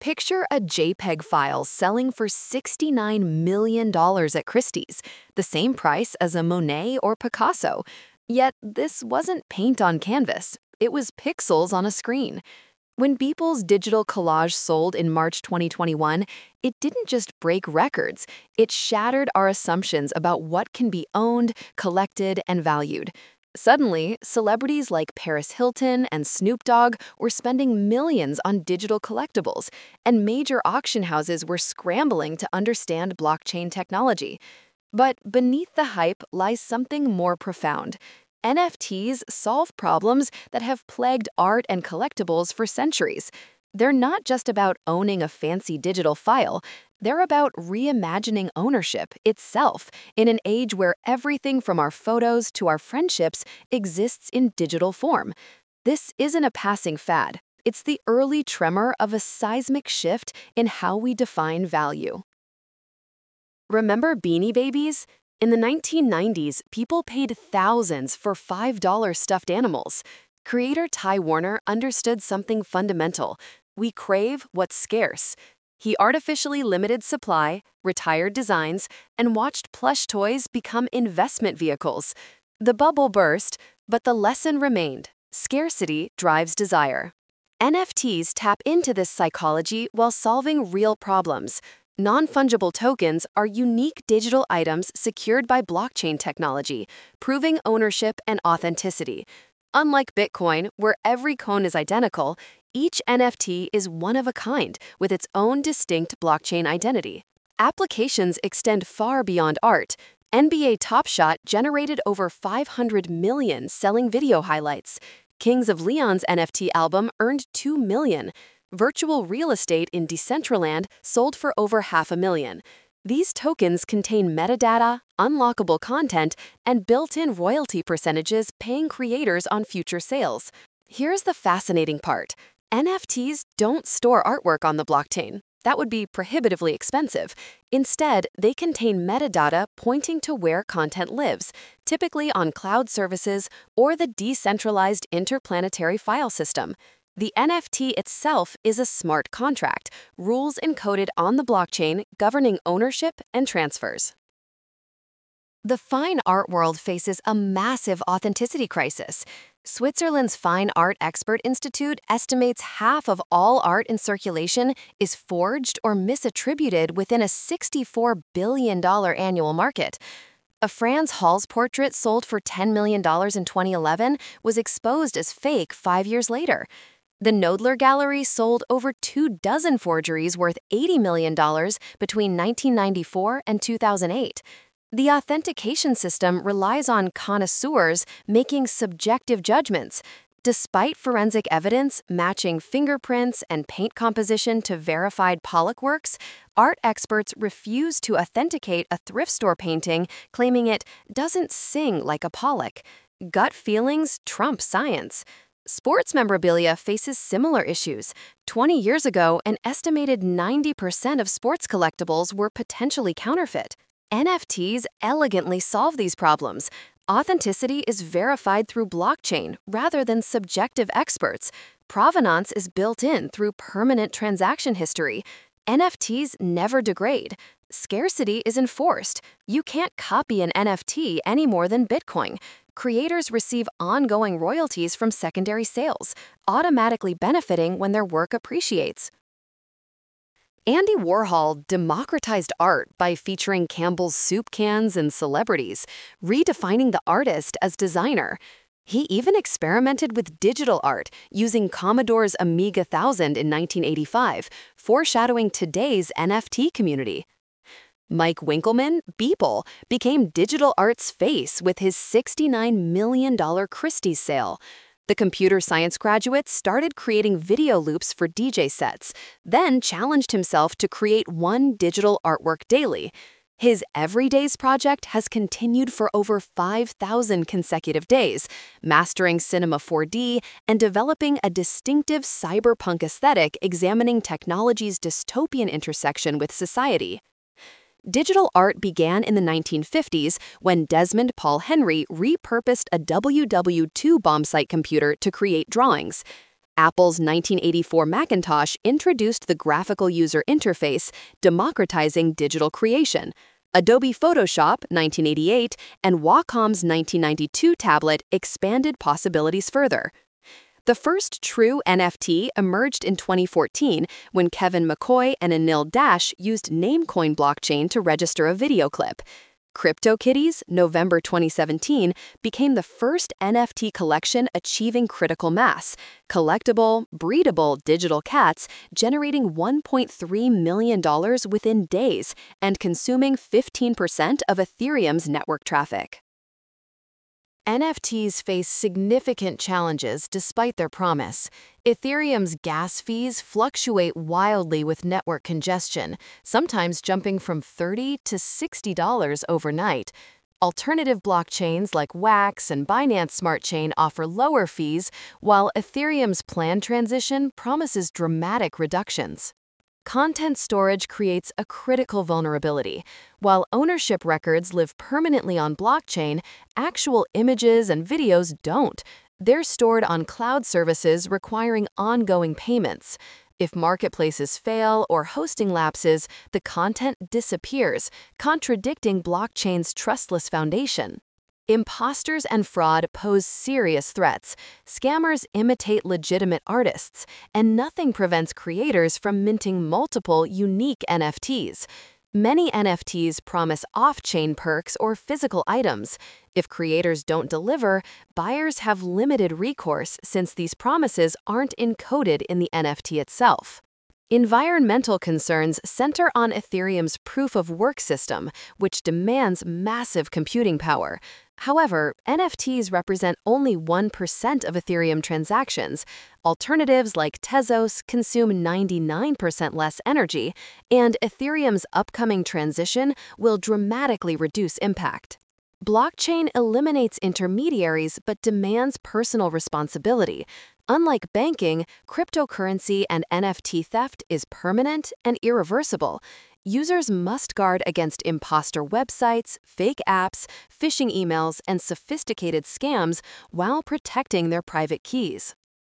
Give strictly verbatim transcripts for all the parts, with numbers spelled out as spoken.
Picture a JPEG file selling for sixty-nine million dollars at Christie's, the same price as a Monet or Picasso. Yet this wasn't paint on canvas, it was pixels on a screen. When Beeple's digital collage sold in March twenty twenty-one, it didn't just break records, it shattered our assumptions about what can be owned, collected, and valued. Suddenly, celebrities like Paris Hilton and Snoop Dogg were spending millions on digital collectibles, and major auction houses were scrambling to understand blockchain technology. But beneath the hype lies something more profound. N F Ts solve problems that have plagued art and collectibles for centuries. They're not just about owning a fancy digital file, they're about reimagining ownership itself in an age where everything from our photos to our friendships exists in digital form. This isn't a passing fad, it's the early tremor of a seismic shift in how we define value. Remember Beanie Babies? In the nineteen nineties, people paid thousands for five dollar stuffed animals. Creator Ty Warner understood something fundamental. We crave what's scarce. He artificially limited supply, retired designs, and watched plush toys become investment vehicles. The bubble burst, but the lesson remained. Scarcity drives desire. N F Ts tap into this psychology while solving real problems. Non-fungible tokens are unique digital items secured by blockchain technology, proving ownership and authenticity. Unlike Bitcoin, where every coin is identical, each N F T is one of a kind with its own distinct blockchain identity. Applications extend far beyond art. N B A Top Shot generated over five hundred million selling video highlights. Kings of Leon's N F T album earned two million. Virtual real estate in Decentraland sold for over half a million. These tokens contain metadata, unlockable content, and built-in royalty percentages paying creators on future sales. Here's the fascinating part. N F Ts don't store artwork on the blockchain. That would be prohibitively expensive. Instead, they contain metadata pointing to where content lives, typically on cloud services or the decentralized interplanetary file system. The N F T itself is a smart contract, rules encoded on the blockchain governing ownership and transfers. The fine art world faces a massive authenticity crisis. Switzerland's Fine Art Expert Institute estimates half of all art in circulation is forged or misattributed within a sixty-four billion dollars annual market. A Frans Hals portrait sold for ten million dollars in twenty eleven was exposed as fake five years later. The Knoedler Gallery sold over two dozen forgeries worth eighty million dollars between nineteen ninety-four and two thousand eight. The authentication system relies on connoisseurs making subjective judgments. Despite forensic evidence matching fingerprints and paint composition to verified Pollock works, art experts refuse to authenticate a thrift store painting, claiming it doesn't sing like a Pollock. Gut feelings trump science. Sports memorabilia faces similar issues. twenty years ago, an estimated ninety percent of sports collectibles were potentially counterfeit. N F Ts elegantly solve these problems. Authenticity is verified through blockchain rather than subjective experts. Provenance is built in through permanent transaction history. N F Ts never degrade. Scarcity is enforced. You can't copy an N F T any more than Bitcoin. Creators receive ongoing royalties from secondary sales, automatically benefiting when their work appreciates. Andy Warhol democratized art by featuring Campbell's soup cans and celebrities, redefining the artist as designer. He even experimented with digital art using Commodore's Amiga one thousand in nineteen eighty-five, foreshadowing today's N F T community. Mike Winkelmann, Beeple, became digital art's face with his sixty-nine million dollars Christie's sale. The computer science graduate started creating video loops for D J sets, then challenged himself to create one digital artwork daily. His Everydays project has continued for over five thousand consecutive days, mastering Cinema four D and developing a distinctive cyberpunk aesthetic examining technology's dystopian intersection with society. Digital art began in the nineteen fifties when Desmond Paul Henry repurposed a W W two bomb site computer to create drawings. Apple's nineteen eighty-four Macintosh introduced the graphical user interface, democratizing digital creation. Adobe Photoshop, nineteen eighty-eight, and Wacom's nineteen ninety-two tablet expanded possibilities further. The first true N F T emerged in twenty fourteen when Kevin McCoy and Anil Dash used Namecoin blockchain to register a video clip. CryptoKitties, November twenty seventeen, became the first N F T collection achieving critical mass, collectible, breedable digital cats generating one point three million dollars within days and consuming fifteen percent of Ethereum's network traffic. N F Ts face significant challenges despite their promise. Ethereum's gas fees fluctuate wildly with network congestion, sometimes jumping from thirty to sixty dollars overnight. Alternative blockchains like Wax and Binance Smart Chain offer lower fees, while Ethereum's planned transition promises dramatic reductions. Content storage creates a critical vulnerability. While ownership records live permanently on blockchain, actual images and videos don't. They're stored on cloud services requiring ongoing payments. If marketplaces fail or hosting lapses, the content disappears, contradicting blockchain's trustless foundation. Imposters and fraud pose serious threats. Scammers imitate legitimate artists, and nothing prevents creators from minting multiple unique N F Ts. Many N F Ts promise off-chain perks or physical items. If creators don't deliver, buyers have limited recourse since these promises aren't encoded in the N F T itself. Environmental concerns center on Ethereum's proof-of-work system, which demands massive computing power. However, N F Ts represent only one percent of Ethereum transactions. Alternatives like Tezos consume ninety-nine percent less energy, and Ethereum's upcoming transition will dramatically reduce impact. Blockchain eliminates intermediaries but demands personal responsibility. Unlike banking, cryptocurrency and N F T theft is permanent and irreversible. Users must guard against imposter websites, fake apps, phishing emails, and sophisticated scams while protecting their private keys.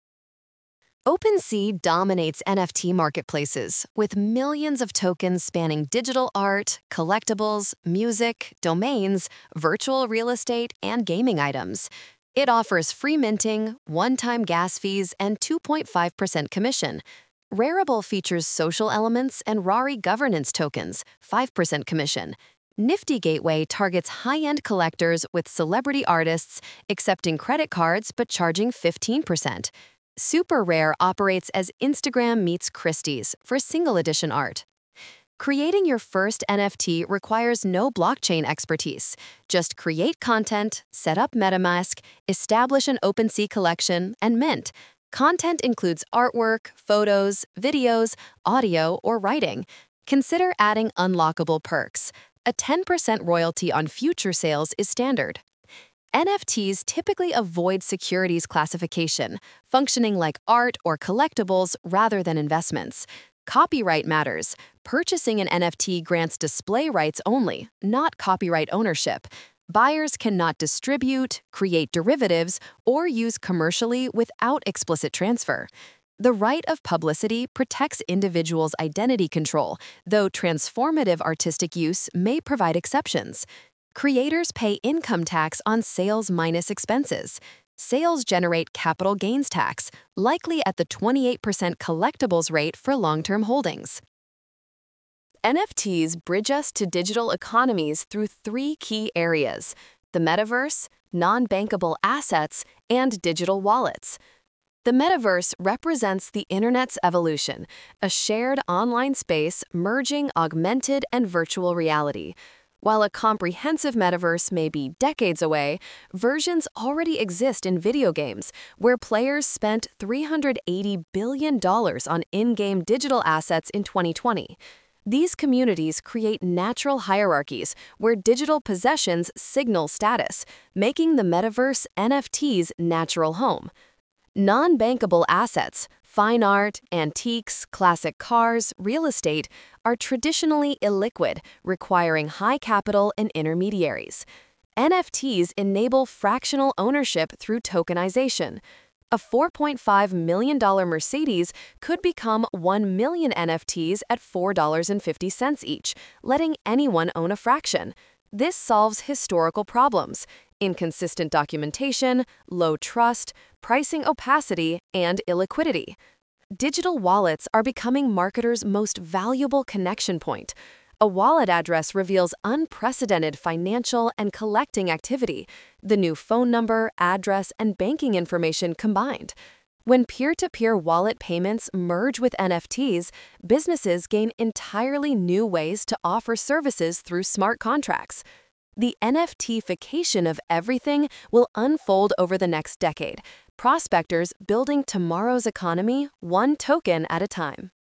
OpenSea dominates N F T marketplaces, with millions of tokens spanning digital art, collectibles, music, domains, virtual real estate, and gaming items. It offers free minting, one-time gas fees, and two point five percent commission. Rarible features social elements and Rari governance tokens, five percent commission. Nifty Gateway targets high-end collectors with celebrity artists, accepting credit cards but charging fifteen percent. Super Rare operates as Instagram meets Christie's for single edition art. Creating your first N F T requires no blockchain expertise. Just create content, set up MetaMask, establish an OpenSea collection, and mint. Content includes artwork, photos, videos, audio, or writing. Consider adding unlockable perks. A ten percent royalty on future sales is standard. N F Ts typically avoid securities classification, functioning like art or collectibles rather than investments. Copyright matters. Purchasing an N F T grants display rights only, not copyright ownership. Buyers cannot distribute, create derivatives, or use commercially without explicit transfer. The right of publicity protects individuals' identity control, though transformative artistic use may provide exceptions. Creators pay income tax on sales minus expenses. Sales generate capital gains tax, likely at the twenty-eight percent collectibles rate for long-term holdings. N F Ts bridge us to digital economies through three key areas: the metaverse, non-bankable assets, and digital wallets. The metaverse represents the internet's evolution, a shared online space merging augmented and virtual reality. While a comprehensive metaverse may be decades away, versions already exist in video games, where players spent three hundred eighty billion dollars on in-game digital assets in twenty twenty. These communities create natural hierarchies where digital possessions signal status, making the metaverse N F T's natural home. Non-bankable assets, fine art, antiques, classic cars, real estate, are traditionally illiquid, requiring high capital and intermediaries. N F Ts enable fractional ownership through tokenization. A four point five million dollars Mercedes could become one million N F Ts at four dollars and fifty cents each, letting anyone own a fraction. This solves historical problems: inconsistent documentation, low trust, pricing opacity, and illiquidity. Digital wallets are becoming marketers' most valuable connection point. A wallet address reveals unprecedented financial and collecting activity, the new phone number, address, and banking information combined. When peer-to-peer wallet payments merge with N F Ts, businesses gain entirely new ways to offer services through smart contracts. The N F T-fication of everything will unfold over the next decade, prospectors building tomorrow's economy one token at a time.